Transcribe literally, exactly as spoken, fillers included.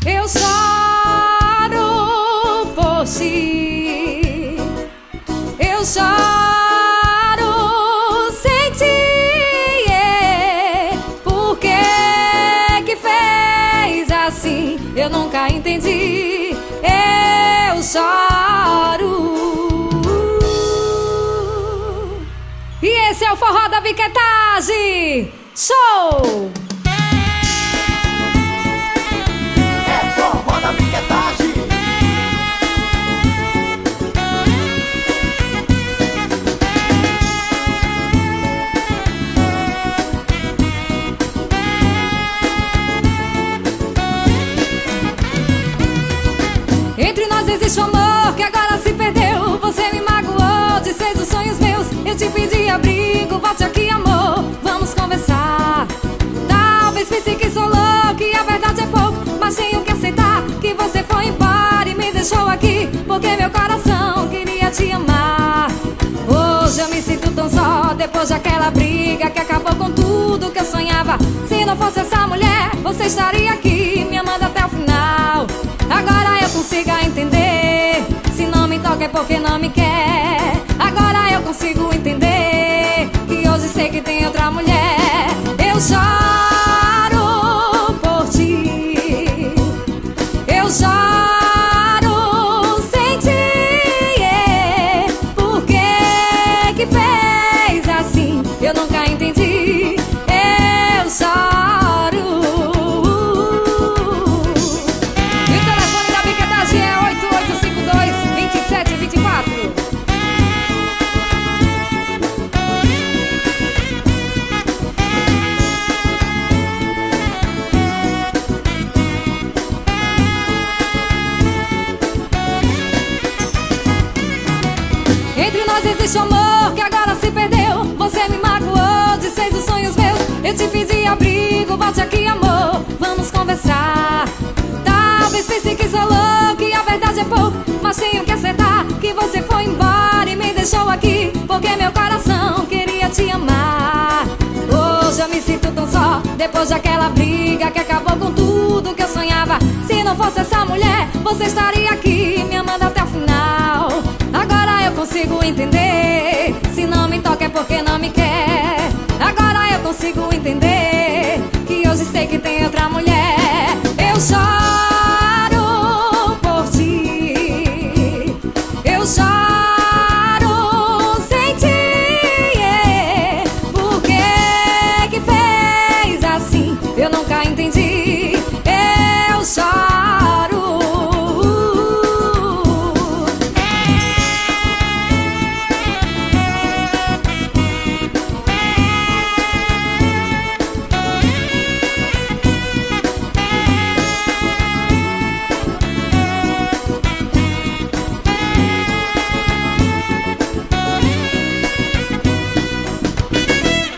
Eu choro por ti, eu choro sem ti, yeah. Por que que fez assim? Eu nunca entendi. Eu choro. E esse é o forró da Biquetagem. Show! Entre nós existe um amor que agora se perdeu. Você me magoou, desfez os sonhos meus. Eu te pedi abrigo, volte aqui, amor, vamos conversar. Talvez pense que sou louco e a verdade é pouco, mas tenho que aceitar que você foi embora e me deixou aqui, porque meu coração queria te amar. Hoje eu me sinto tão só, depois daquela briga que acabou com tudo que eu sonhava. Se não fosse essa mulher, você estaria aqui me amando até o final. Agora eu consigo entender, se não me toca é porque não me quer. Agora eu consigo entender que hoje sei que tem outra mulher. Eu choro por ti, eu choro sem ti, yeah. Por que que fez assim? Eu nunca entendi. Eu choro. Entre nós existe um amor que agora se perdeu. Você me magoou, desfez os sonhos meus. Eu te pedi abrigo, volte aqui, amor, vamos conversar. Talvez pense que sou louco e a verdade é pouco, mas tenho que aceitar que você foi embora e me deixou aqui, porque meu coração queria te amar. Hoje eu me sinto tão só, depois daquela briga que acabou com tudo que eu sonhava. Se não fosse essa mulher, você estaria aqui